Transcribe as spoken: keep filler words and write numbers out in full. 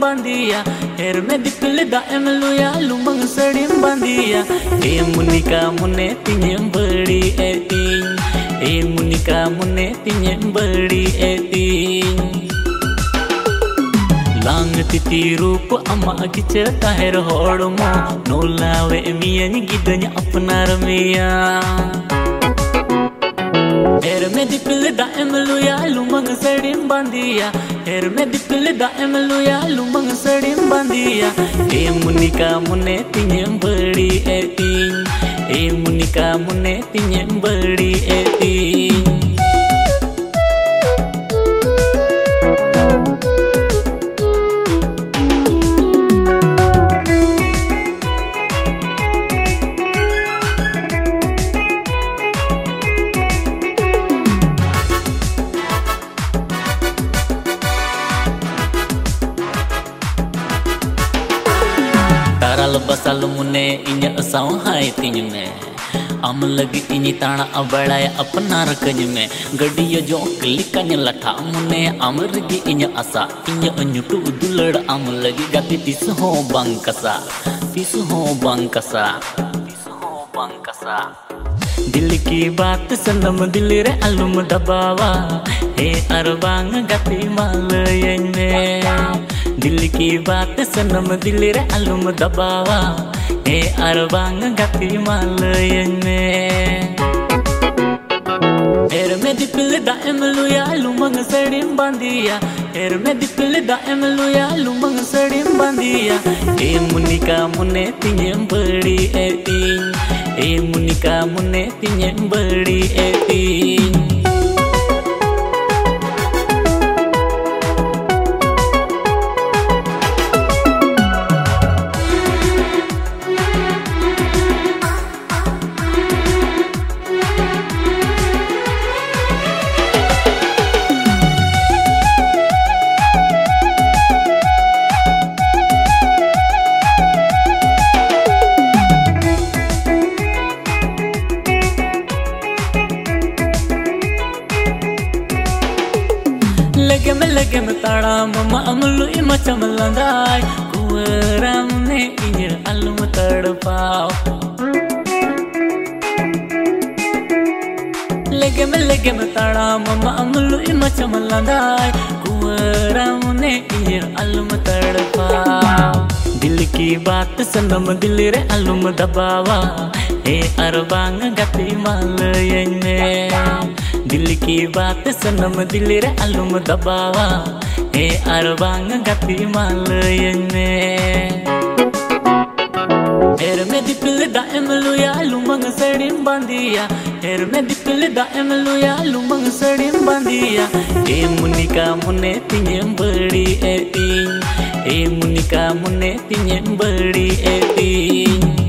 bandia her me dipil da emluya lumang sadim bandia e munika mune tinyem badi eting e munika mune tinyem badi eting lang titi रूप अम्मा किचता है होड़मो नोलावे मियन गिदन्या अपनार मिया her me dipil da emluya lumang sadim bandia her me dipil da emluya lumang sadim bandia e munika mune tinyem badi eting e munika mune tinyem badi eting बसल मुने इन असाव हाय तिन में अम लगी इनी ताना अबड़ाय अपना रकज में गडिया जो क्लिकन लठा मुने अमरगी इन असा इन अन्युटु दुलड़ अम लगी गति तिस हो बंकसा तिस हो बंकसा तिस हो बंकसा दिल की बात सनम दिल रे अलुम दबावा हे अरबांग गति मालयन में दिल की बात सनम दिल रे अलुम दबावा ए अरबांग गति मालयन में एर में दिपिल दा एमलुया लुमंग सड़िम बांदिया एर में दिपिल दा एमलुया लुमंग सड़िम बांदिया ए मुनिका मुने तिnyem बड़ी एतिंग ए मुनिका मुने तिnyem बड़ी एतिंग लगे में लगे में ताड़ा मम्मा अमलु इमा चमलंदाय कुवराम ने इन्हें अलम तड़पाओ लगे में लगे में ताड़ा मम्मा अमलु इमा चमलंदाय कुवराम ने इन्हें अलम तड़पाओ दिल की बात सनम दिल रे अलम दबावा ए अरबांग गति मालयन में दिल की बात सनम दिल रे अलुम दबावा ए अरबांग गति मालयन में एर में दिपिल दा एमलुया लुमंग सड़िम बांदिया एर में दिपिल दा एमलुया लुमंग सड़िम बांदिया ए मुनिका मुने तिnyem बड़ी एतिंग ए मुनिका मुने तिnyem बड़ी एतिंग